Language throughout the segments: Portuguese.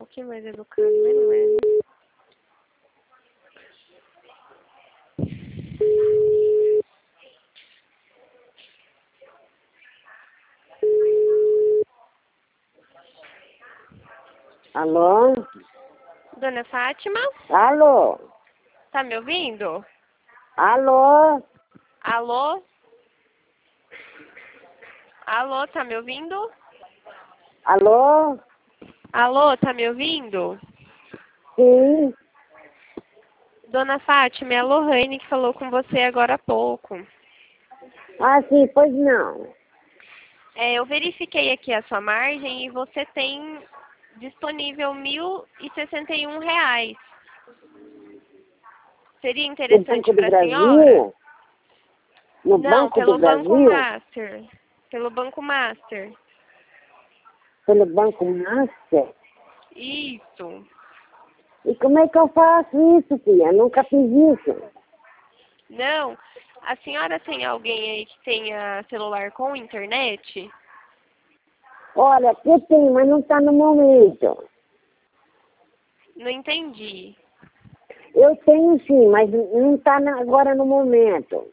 pouquinho mais educado, mas não é, né? Alô? Dona Fátima? Alô? Tá me ouvindo? Alô? Alô? Alô, tá me ouvindo? Alô? Alô, tá me ouvindo? Sim. Dona Fátima, é a Lohane que falou com você agora há pouco. Ah, sim, pois não. Eu verifiquei aqui a sua margem e você tem disponível R$ 1.061. Seria No interessante Banco do para a senhora? Brasil? No Não, Banco do pelo Banco Brasil? Master. Pelo Banco Master. Pelo Banco Master? Isso. E como é que eu faço isso, filha? Eu nunca fiz isso. Não, a senhora tem alguém aí que tenha celular com internet? Olha, aqui tem, mas não está no momento. Não entendi. Eu tenho sim, mas não está agora no momento.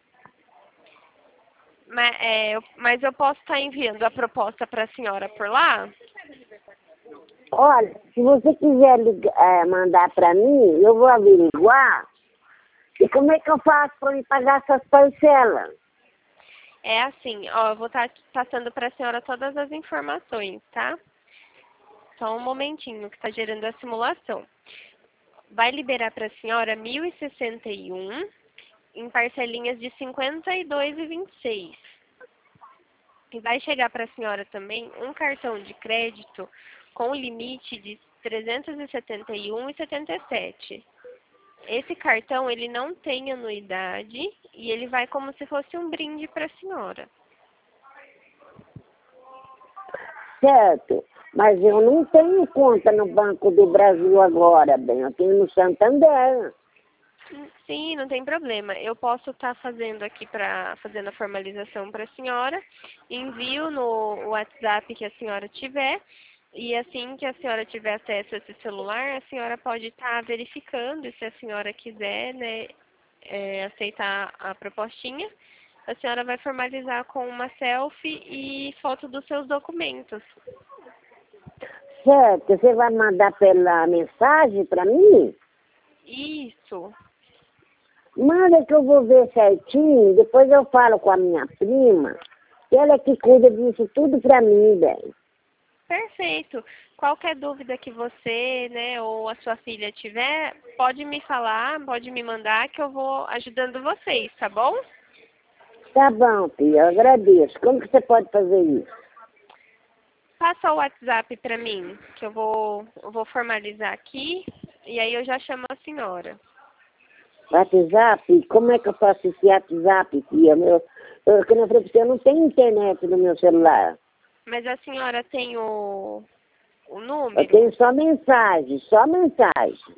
Mas eu posso estar enviando a proposta para a senhora por lá? Olha, se você quiser mandar para mim, eu vou averiguar. E como é que eu faço para me pagar essas parcelas? É assim, ó, eu vou estar passando para a senhora todas as informações, tá? Só um momentinho que está gerando a simulação. Vai liberar para a senhora 1.061 em parcelinhas de 52,26. E vai chegar para a senhora também um cartão de crédito com limite de 371,77. Esse cartão, ele não tem anuidade e ele vai como se fosse um brinde para a senhora. Certo, mas eu não tenho conta no Banco do Brasil agora, bem, eu tenho no Santander. Sim, não tem problema. Eu posso estar fazendo aqui fazendo a formalização para a senhora, envio no WhatsApp que a senhora tiver, e assim que a senhora tiver acesso a esse celular, a senhora pode estar verificando, e se a senhora quiser, né, aceitar a propostinha, a senhora vai formalizar com uma selfie e foto dos seus documentos. Certo, você vai mandar pela mensagem para mim? Isso. Manda que eu vou ver certinho, depois eu falo com a minha prima, que ela é que cuida disso tudo para mim, bem. Perfeito. Qualquer dúvida que você, né, ou a sua filha tiver, pode me falar, pode me mandar que eu vou ajudando vocês, tá bom? Tá bom, filha, eu agradeço. Como que você pode fazer isso? Passa o WhatsApp para mim, que eu vou formalizar aqui e aí eu já chamo a senhora. WhatsApp? Como é que eu faço esse WhatsApp, filha? Como eu falei pra você, eu não tenho internet no meu celular. Mas a senhora tem o Eu número? tenho só mensagem, só mensagem.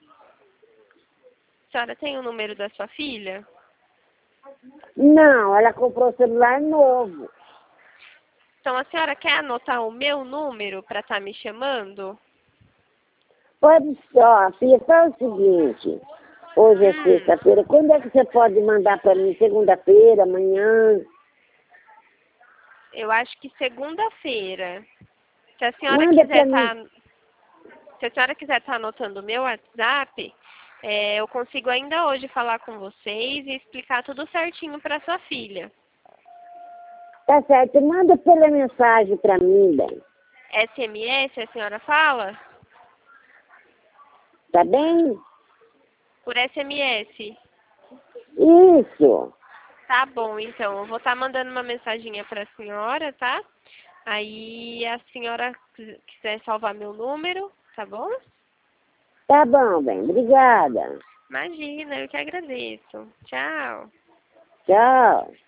A senhora tem o número da sua filha? Não, ela comprou celular novo. Então a senhora quer anotar o meu número para estar me chamando? Pode só, filha, faz o seguinte. Hoje é sexta-feira. Quando é que você pode mandar para mim? Segunda-feira, amanhã? Eu acho que segunda-feira. Se a senhora Manda quiser para mim. se a senhora quiser estar anotando o meu WhatsApp, eu consigo ainda hoje falar com vocês e explicar tudo certinho para sua filha. Tá certo, manda pela mensagem para mim, bem. SMS, a senhora fala? Tá bem? Por SMS. Isso. Tá bom, então. Eu vou estar mandando uma mensaginha para a senhora, tá? Aí a senhora quiser salvar meu número, tá bom? Tá bom, bem. Obrigada. Imagina, eu que agradeço. Tchau. Tchau.